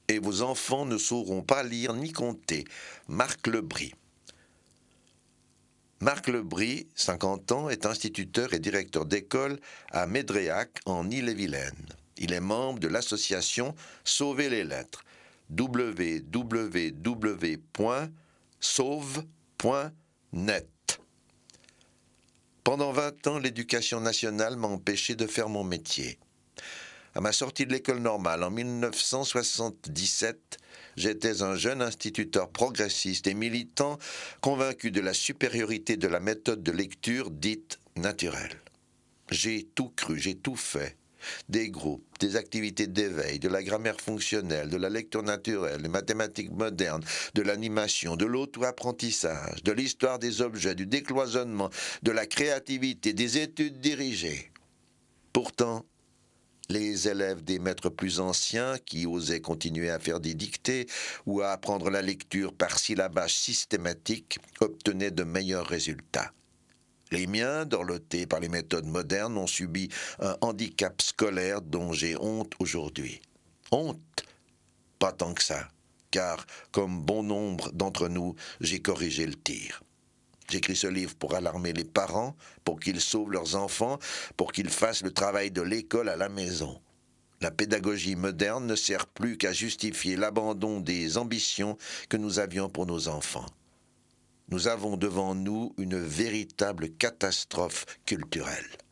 et vos enfants ne sauront pas lire ni compter. Marc Lebris. Marc Lebris, 50 ans, est instituteur et directeur d'école à Médréac, en Ille-et-Vilaine. Il est membre de l'association Sauver les lettres, www.sauve.net. Pendant 20 ans, l'éducation nationale m'a empêché de faire mon métier. À ma sortie de l'école normale en 1977, j'étais un jeune instituteur progressiste et militant convaincu de la supériorité de la méthode de lecture dite naturelle. J'ai tout cru, j'ai tout fait. Des groupes, des activités d'éveil, de la grammaire fonctionnelle, de la lecture naturelle, des mathématiques modernes, de l'animation, de l'auto-apprentissage, de l'histoire des objets, du décloisonnement, de la créativité, des études dirigées. Pourtant, les élèves des maîtres plus anciens, qui osaient continuer à faire des dictées ou à apprendre la lecture par syllabage systématique, obtenaient de meilleurs résultats. Les miens, dorlotés par les méthodes modernes, ont subi un handicap scolaire dont j'ai honte aujourd'hui. Honte? Pas tant que ça, car, comme bon nombre d'entre nous, j'ai corrigé le tir. J'écris ce livre pour alarmer les parents, pour qu'ils sauvent leurs enfants, pour qu'ils fassent le travail de l'école à la maison. La pédagogie moderne ne sert plus qu'à justifier l'abandon des ambitions que nous avions pour nos enfants. Nous avons devant nous une véritable catastrophe culturelle.